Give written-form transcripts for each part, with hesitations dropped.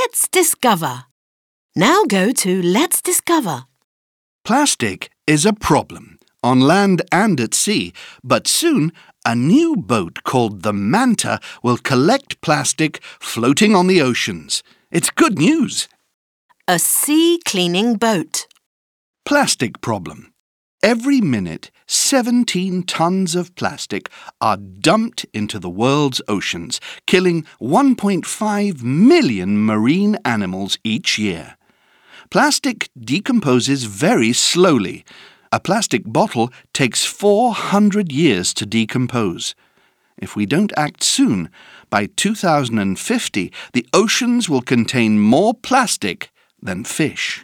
Let's discover. Now go to Let's Discover. Plastic is a problem on land and at sea, but soon a new boat called the Manta will collect plastic floating on the oceans. It's good news. A sea cleaning boat. Plastic problem. Every minute, 17 tons of plastic are dumped into the world's oceans, killing 1.5 million marine animals each year. Plastic decomposes very slowly. A plastic bottle takes 400 years to decompose. If we don't act soon, by 2050, the oceans will contain more plastic than fish.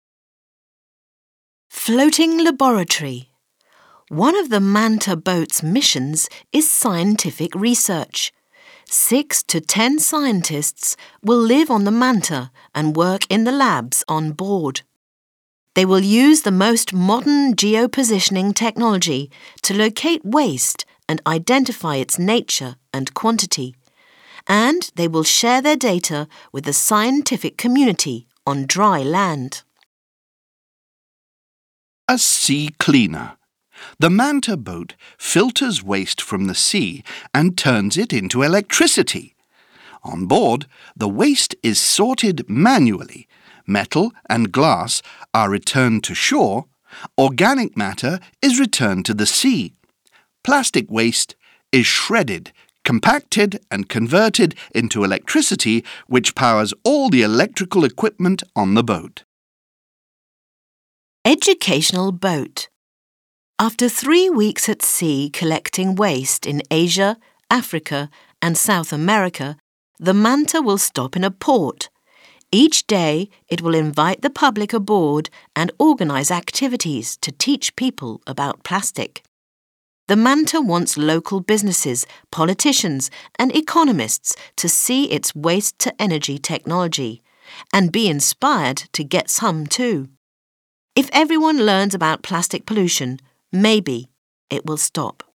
Floating laboratory. One of the Manta boat's missions is scientific research. 6 to 10 scientists will live on the Manta and work in the labs on board. They will use the most modern geopositioning technology to locate waste and identify its nature and quantity. And they will share their data with the scientific community on dry land. A sea cleaner. The Manta boat filters waste from the sea and turns it into electricity. On board, the waste is sorted manually. Metal and glass are returned to shore. Organic matter is returned to the sea. Plastic waste is shredded, compacted and converted into electricity, which powers all the electrical equipment on the boat. Educational boat. After 3 weeks at sea collecting waste in Asia, Africa and South America, the Manta will stop in a port. Each day, it will invite the public aboard and organise activities to teach people about plastic. The Manta wants local businesses, politicians and economists to see its waste-to-energy technology and be inspired to get some too. If everyone learns about plastic pollution, maybe it will stop.